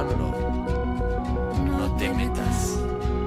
Pablo, no te metas.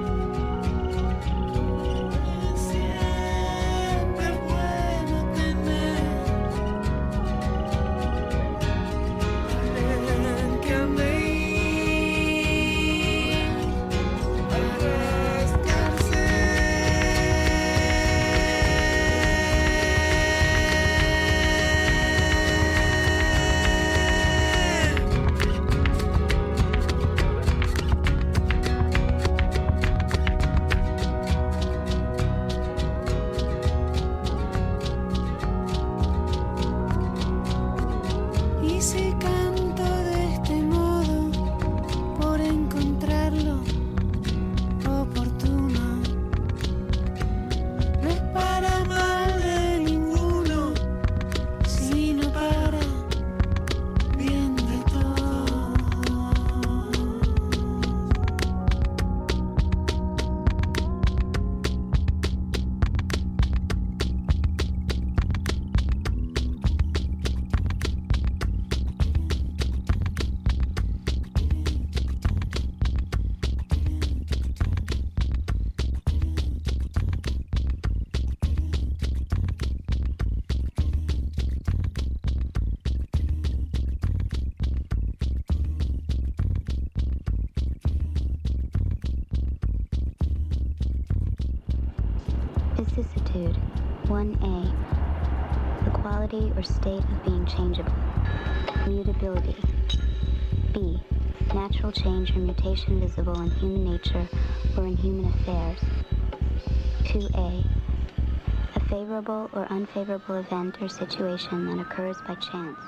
Vicissitude, 1A, the quality or state of being changeable. Mutability. B, natural change or mutation visible in human nature or in human affairs. 2A, a favorable or unfavorable event or situation that occurs by chance.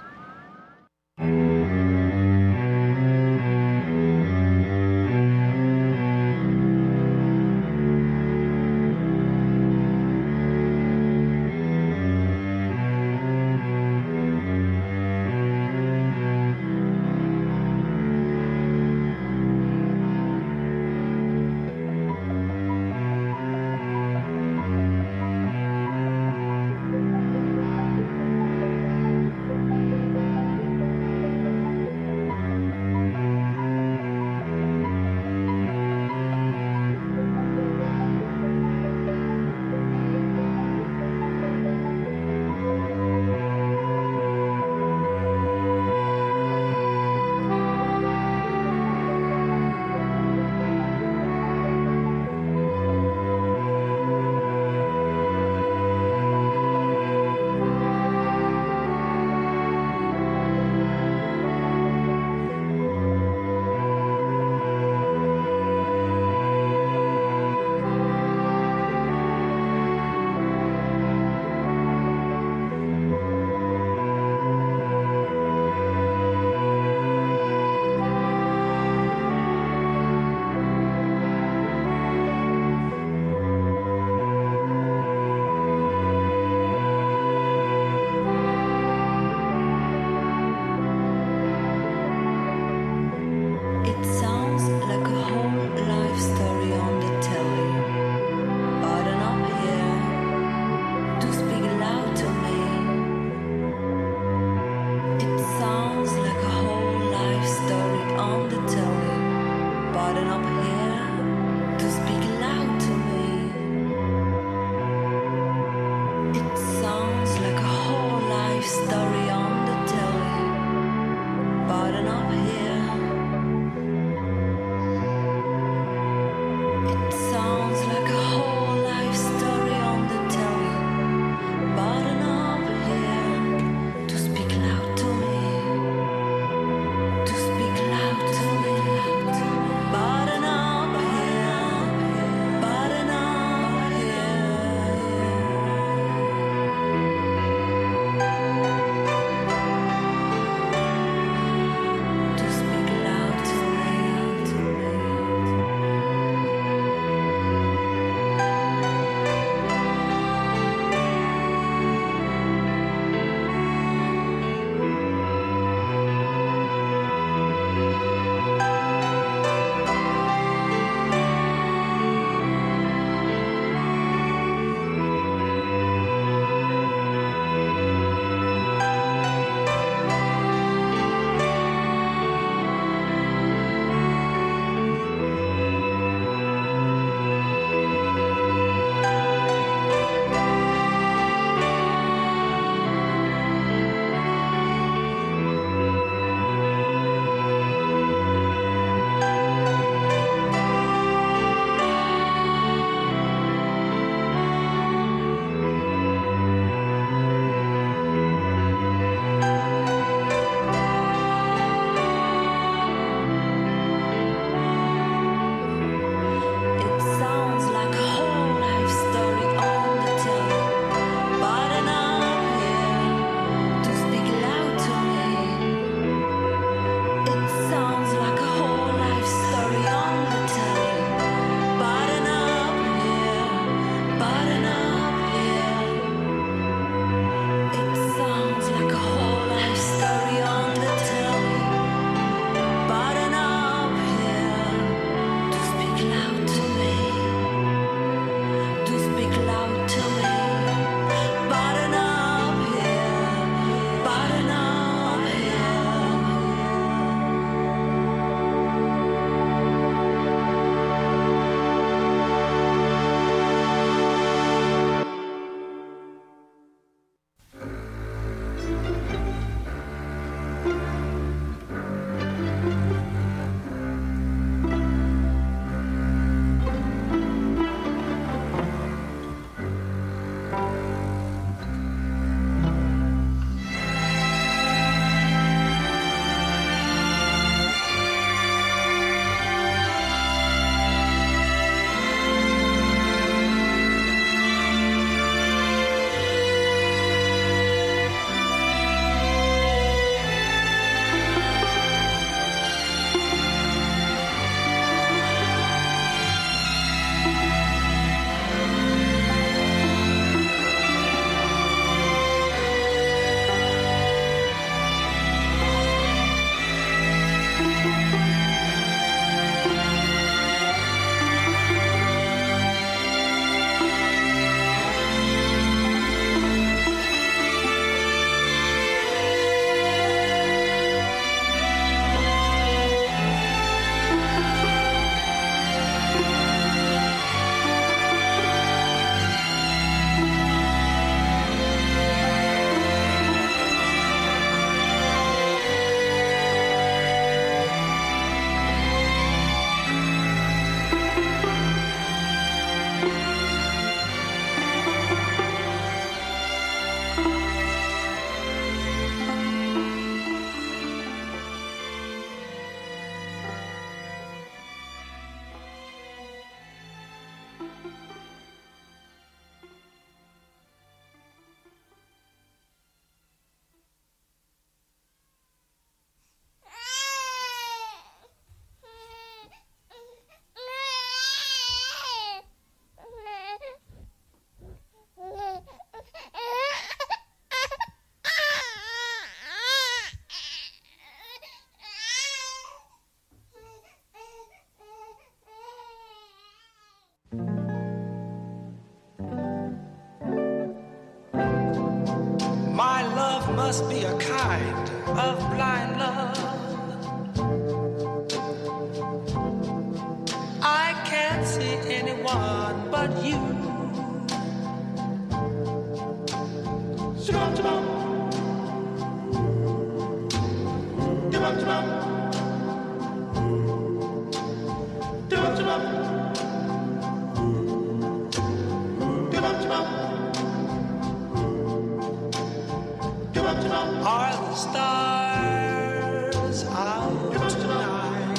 of blind love. I can't see anyone but you. Shabam, shabam. Shabam, shabam. Shabam, shabam. Shabam, shabam. Shabam, shabam. Are the stars out tonight?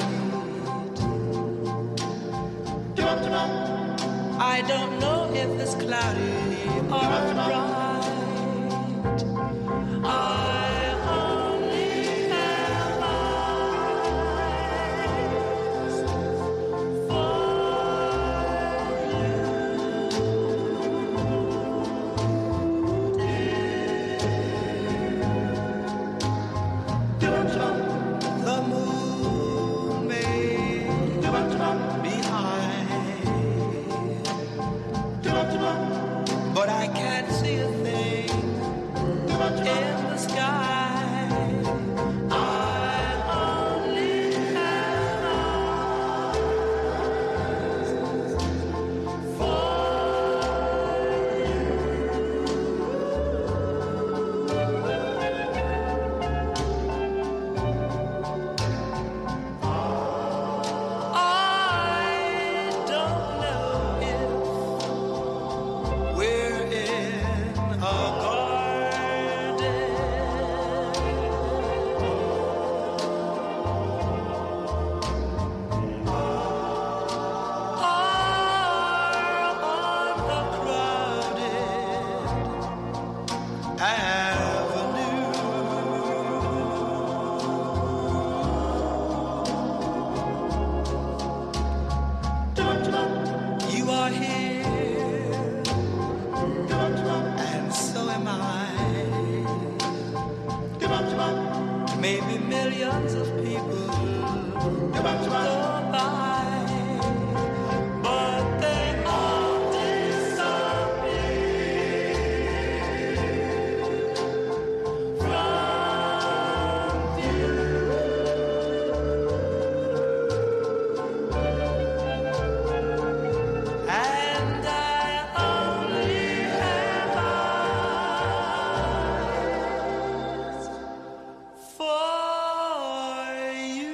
Shabam, shabam. I don't know if it's cloudy or bright. I only have eyes for the moon may be high, but I can't see a thing in the sky. I only have eyes for I don't know if we're in a garden or on a crowded avenue. You are here, and so am I. Maybe millions of people go by, but they all disappear from view. And I only have eyes for you.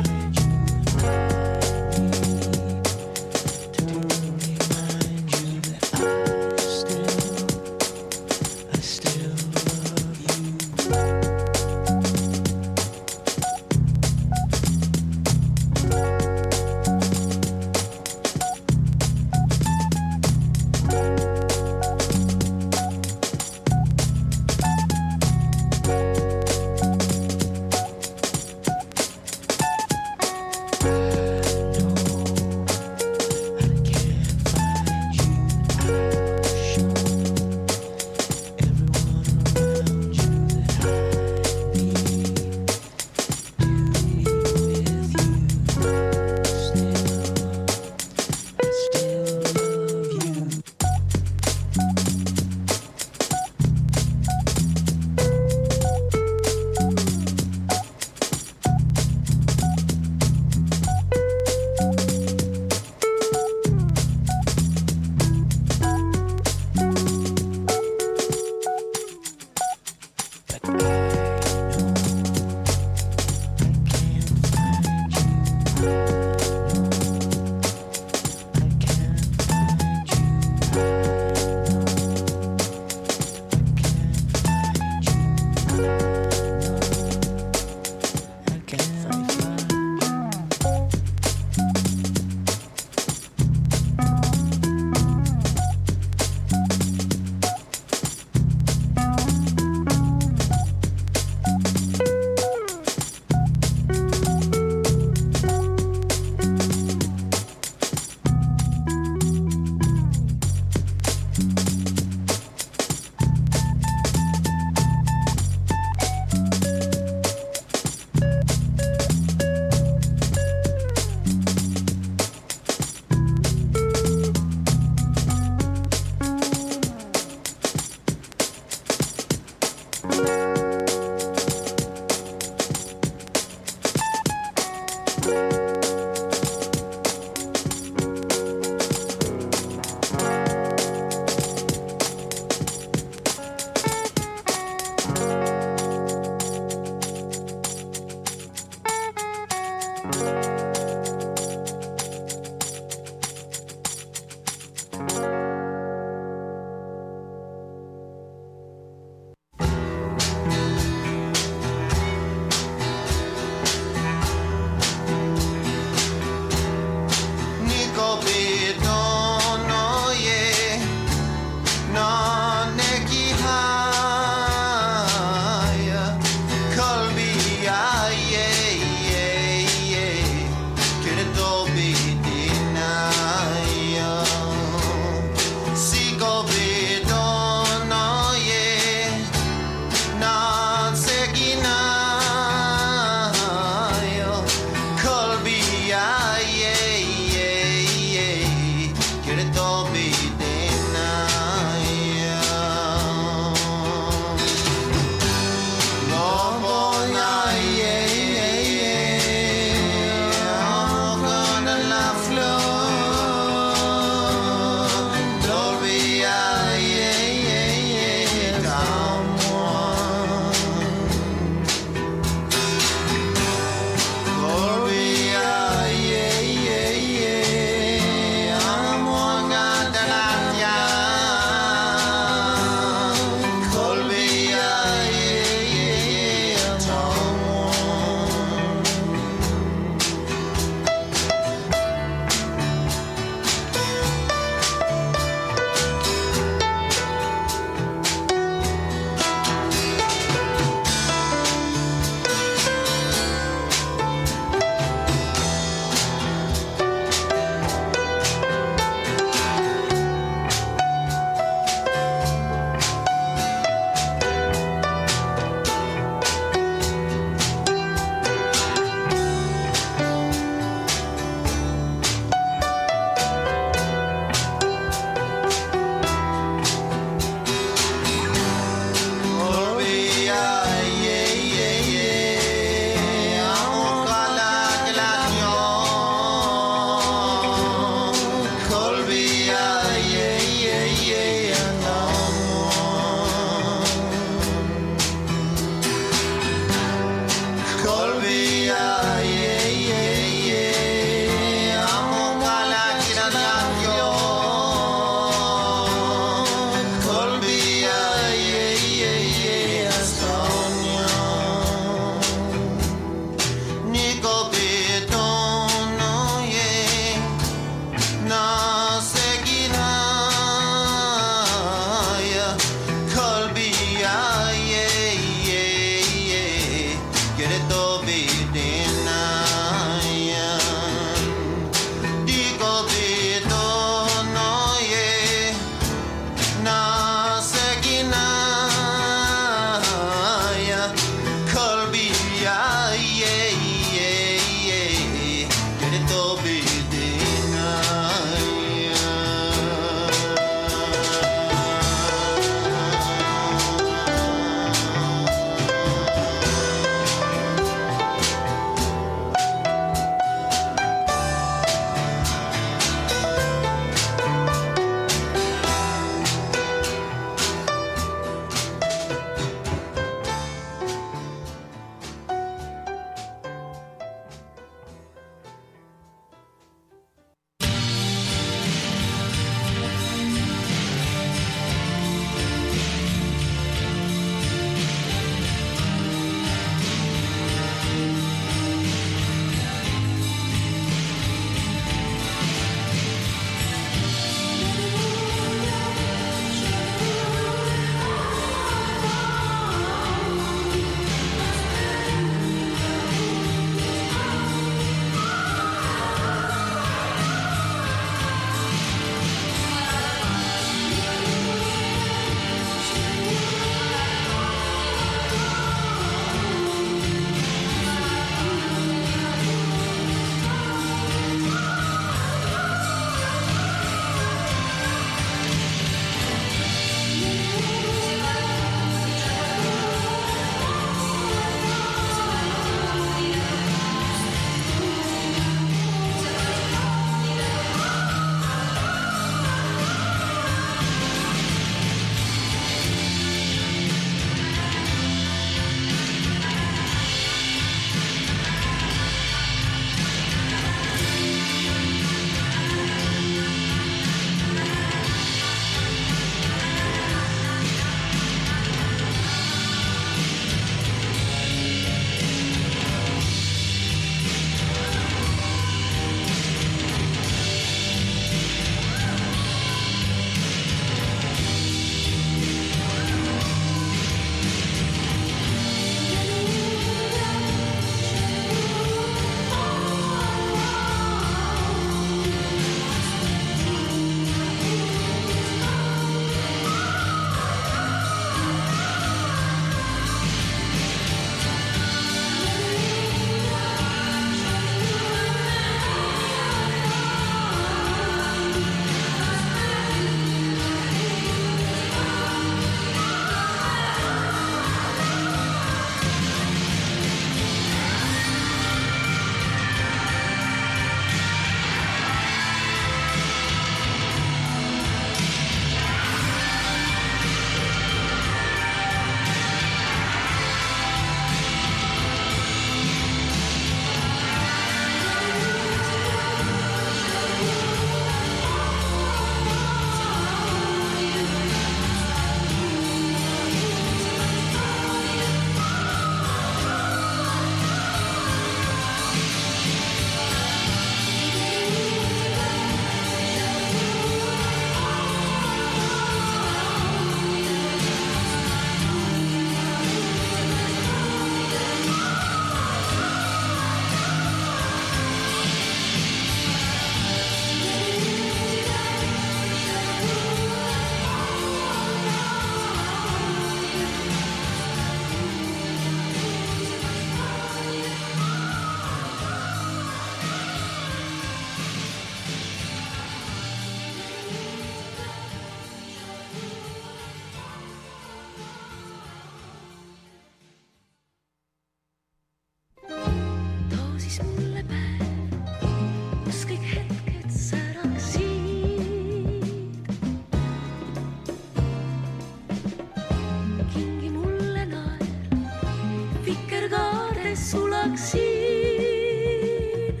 sulaksin.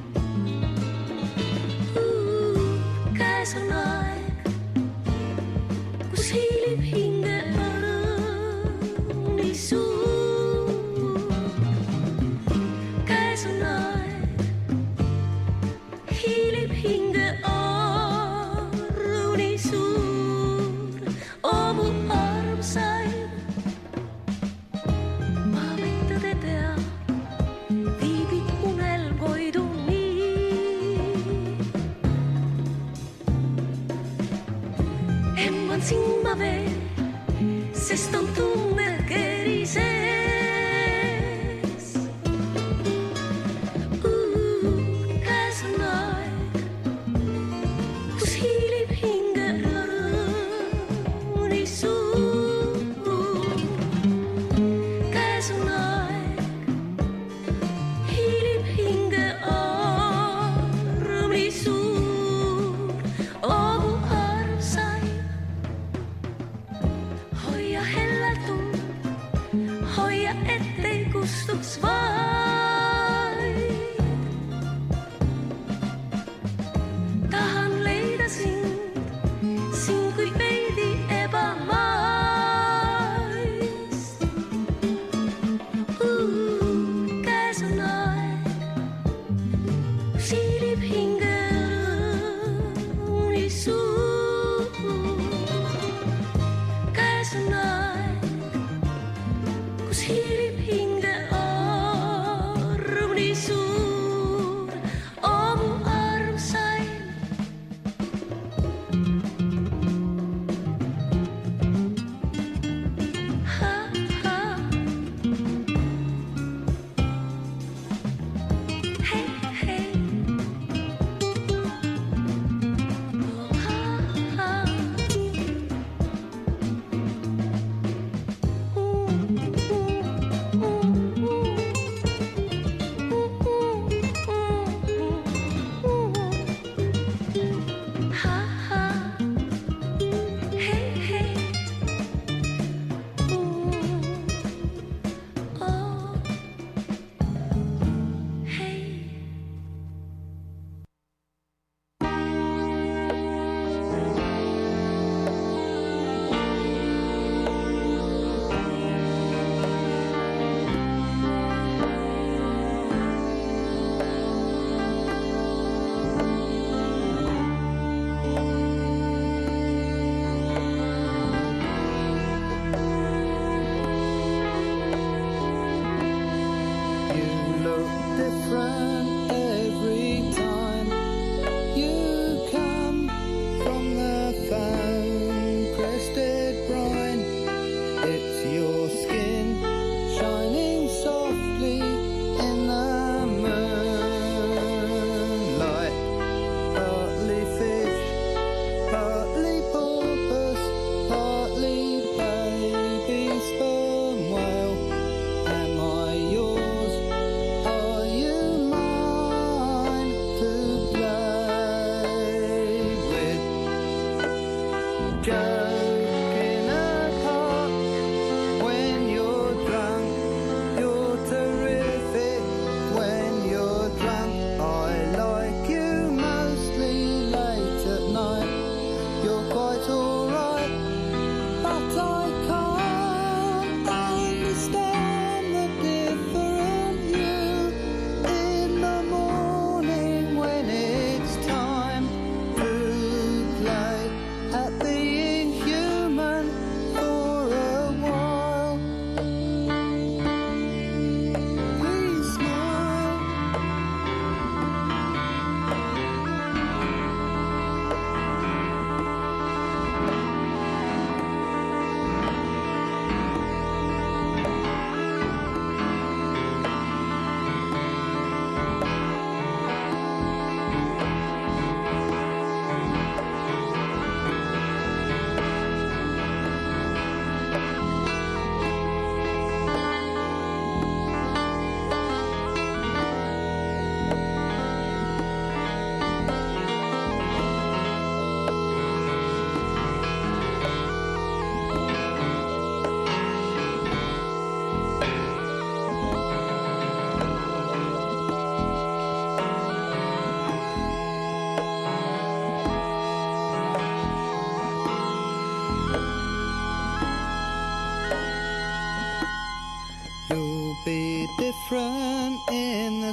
Käes on aeg, kus hiilib hinge õrn nii suur. Käes on aeg, hiilib hinge õrn nii suur. Oo mu armsaim, ma võin tõde tea, viibid unel koidu nii. Emman sind ma veel, sest on tunne keri sees. Käes on aeg, kus hiilib hinge õrn nii suur. Käes on aeg, hiilib hinge õrn nii suur. Oo mu armsaim, hoia hellalt tuld, hoia ettei kustuks vaid. Tahan leida sind kui veidi ebamaist. Käes on aeg, kus hiilib hinge õrn nii suur. Käes on aeg, kus hiilib hinge õrn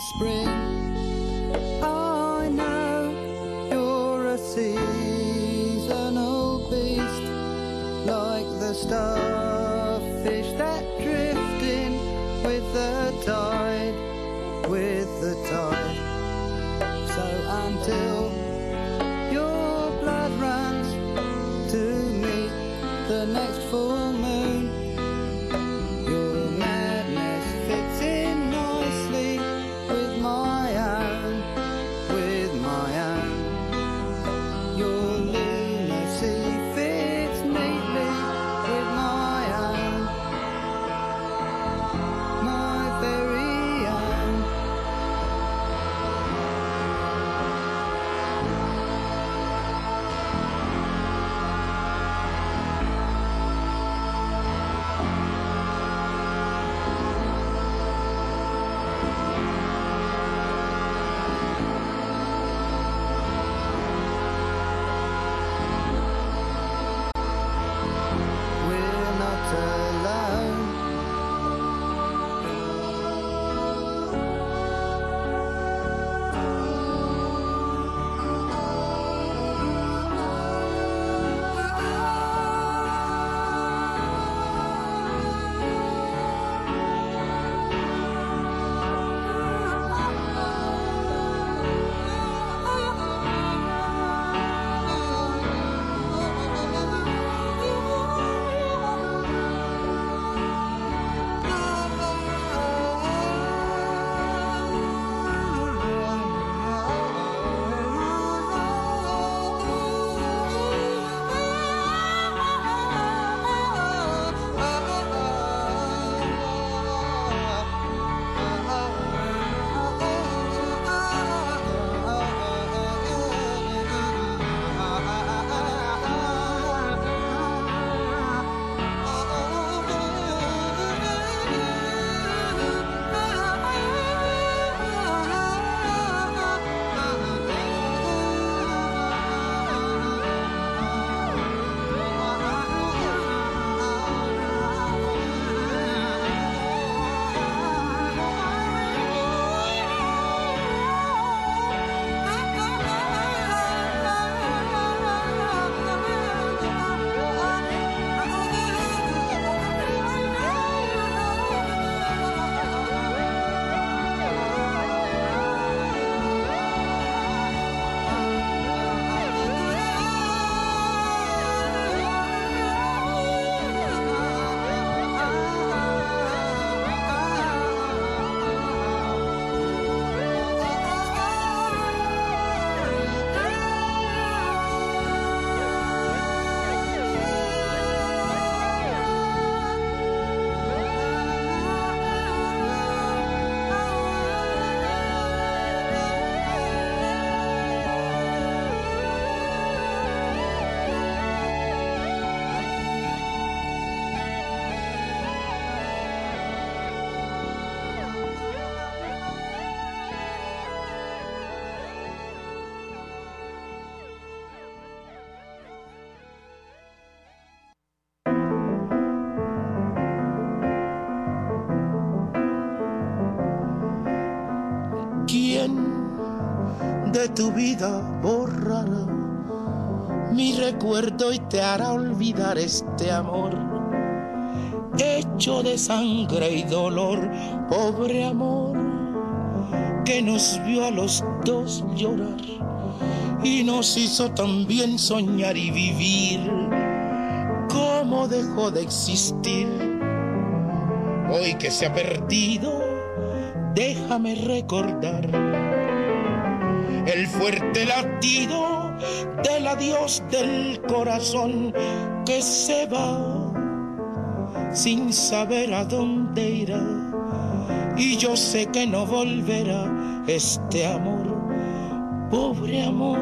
spring. I know you're a seasonal beast, like the starfish that drift in with the tide, with the tide. So until your blood runs to meet the next full moon, your madness fits in nicely with my own, with my own. Your lunacy fits neatly with my own, my very own. We're not alone. De tu vida borrará mi recuerdo y te hará olvidar este amor hecho de sangre y dolor, pobre amor que nos vio a los dos llorar y nos hizo también soñar y vivir. ¿Cómo dejó de existir? Hoy que se ha perdido, déjame recordar el fuerte latido del adiós del corazón que se va sin saber a dónde irá, y yo sé que no volverá este amor, pobre amor.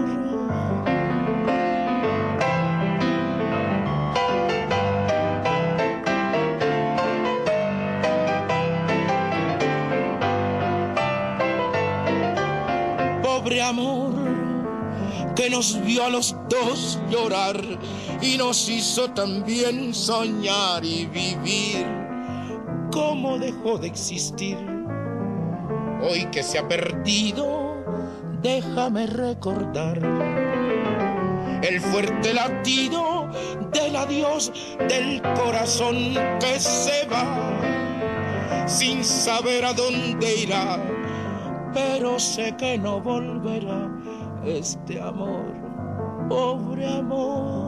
Pobre amor que nos vio a los dos llorar y nos hizo también soñar y vivir. ¿Cómo dejó de existir? Hoy que se ha perdido, déjame recordar el fuerte latido del adiós del corazón que se va sin saber a dónde irá, pero sé que no volverá este amor, pobre amor.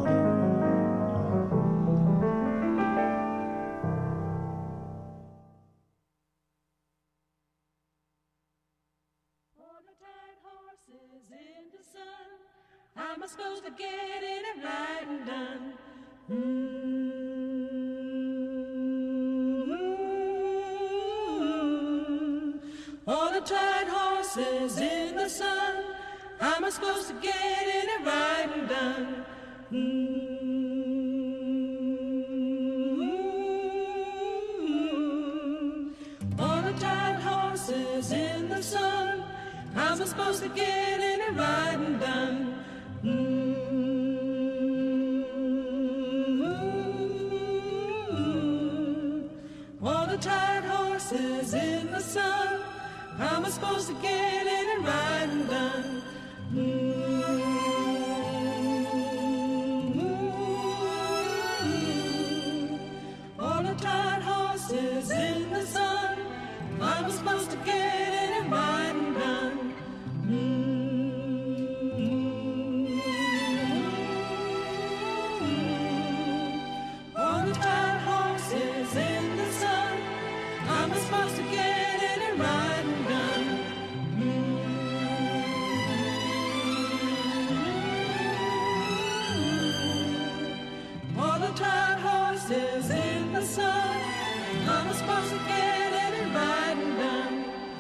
How am I supposed to get in and right and done? All the tired horses in the sun. How am I supposed to get in and right and done? All the tired horses in the sun. How am I supposed to get in and right and done? All the tired horses in the sun. How am I supposed to get in and ride and done? All the tired horses in the sun. How am I supposed to get in and ride and done? All the tired horses in the sun. How am I supposed to get in and ride and done? All the tired horses in the sun. How am I supposed to get in and ride and done?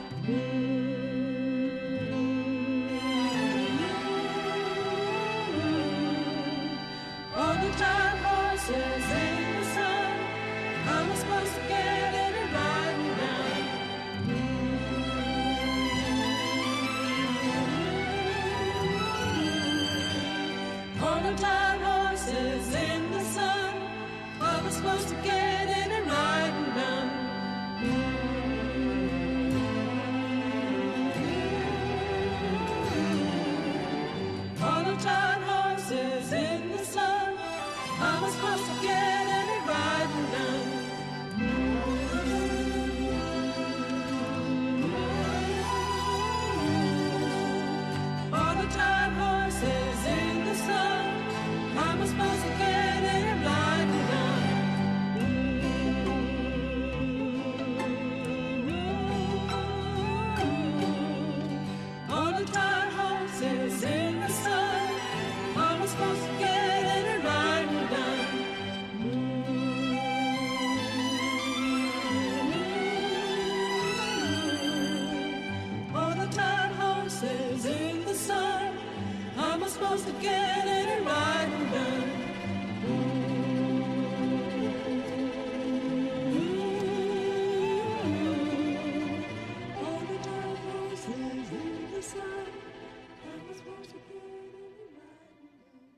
All the tired horses in the sun. How am I supposed to get in and ride and done? All the tired horses in the sun. How am I supposed to get in and ride and done? All the tired horses in the sun. How am I supposed to get in and ride and done? All the tired horses in the sun. How am I supposed to get in and ride and done? All the tired horses in the sun. How am I supposed to get in and ride and done? All the tired horses in the sun. How am I supposed to get in and ride and done? All the tired horses in the sun. How am I supposed to get in and ride and done?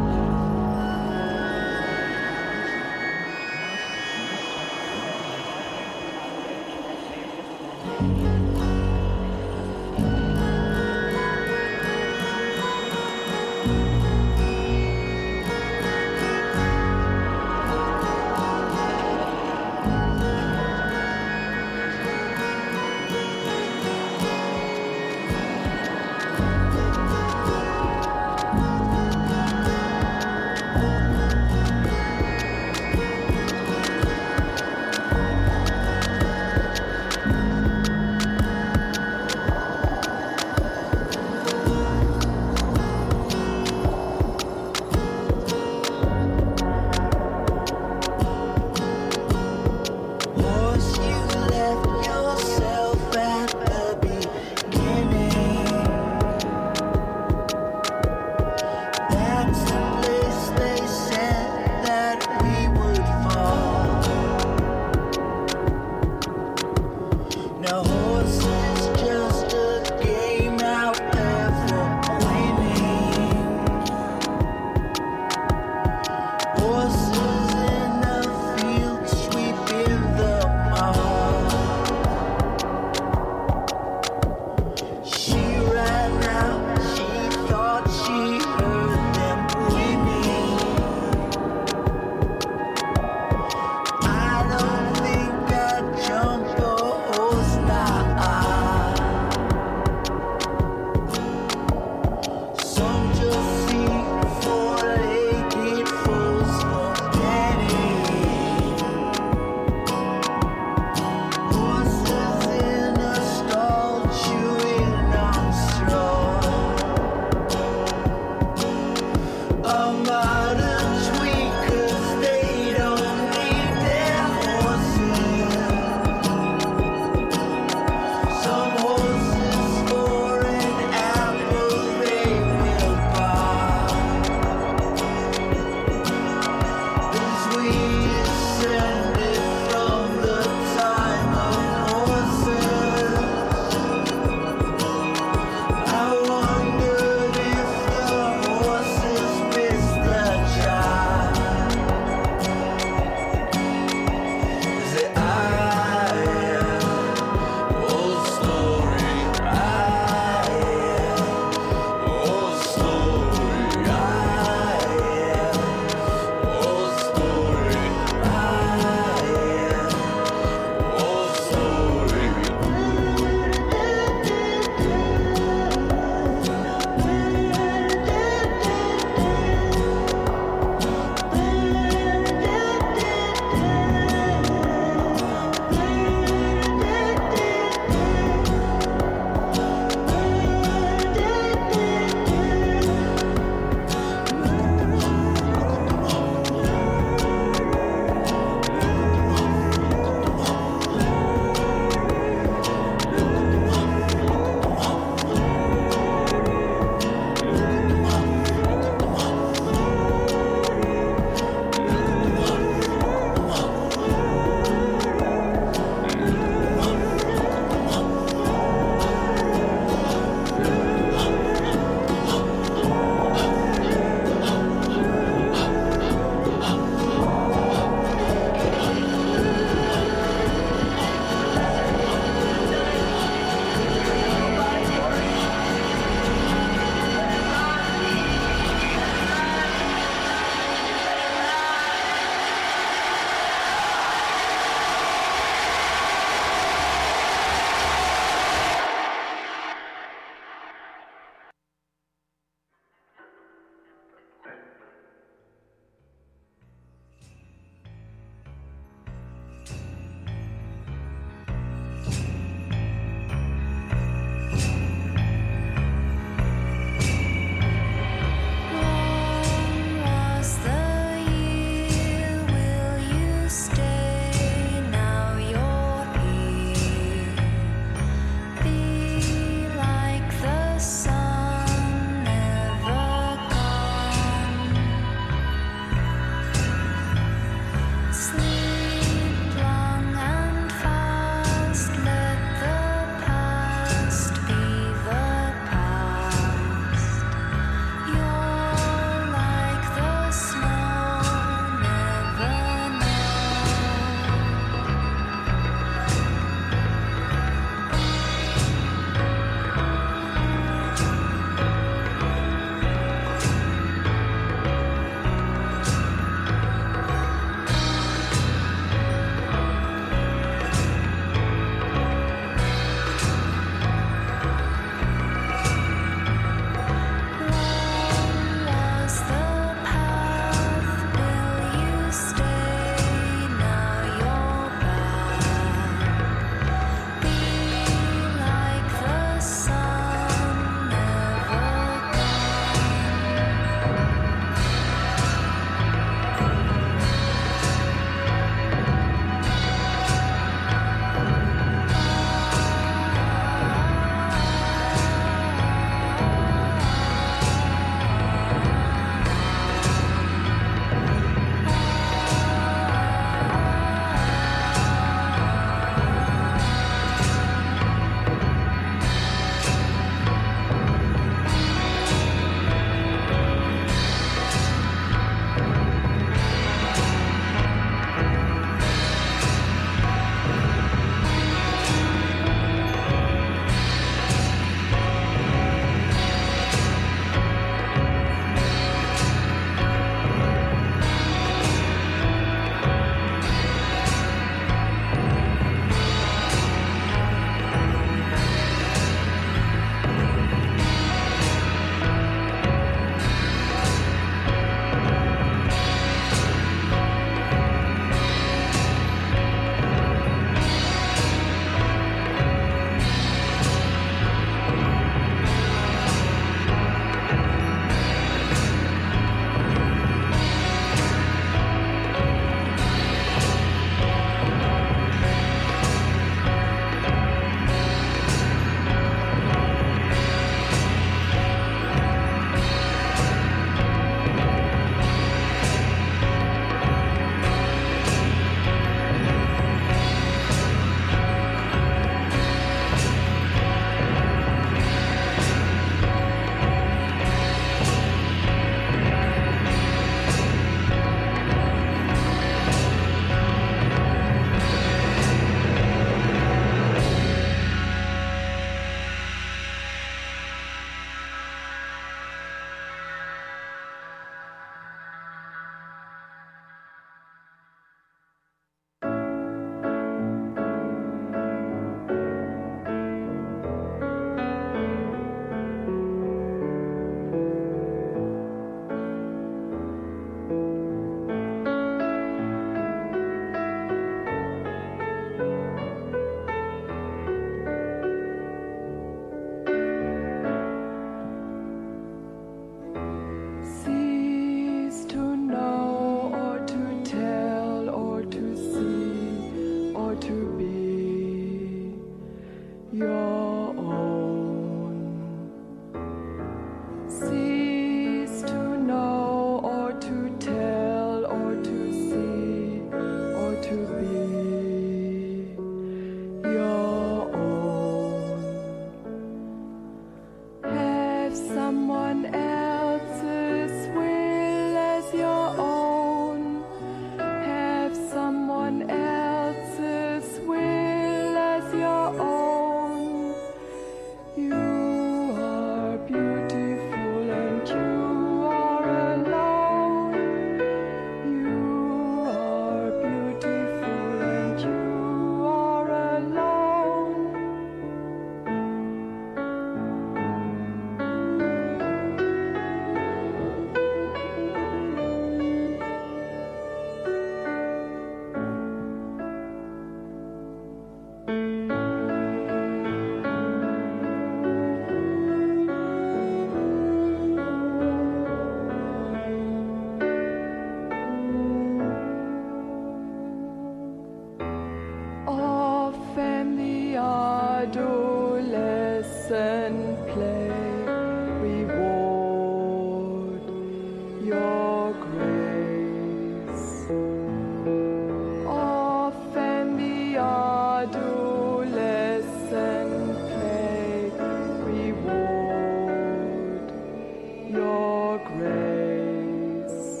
grace.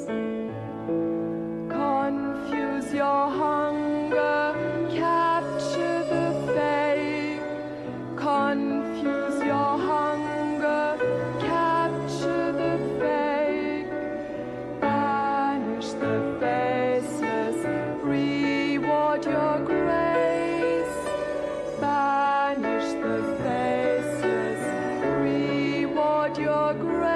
Confuse your hunger, capture the fake. Confuse your hunger, capture the fake. Banish the faceless, reward your grace. Banish the faceless, reward your grace.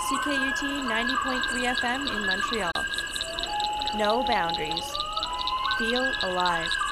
CKUT 90.3 FM in Montreal. No boundaries. Feel alive.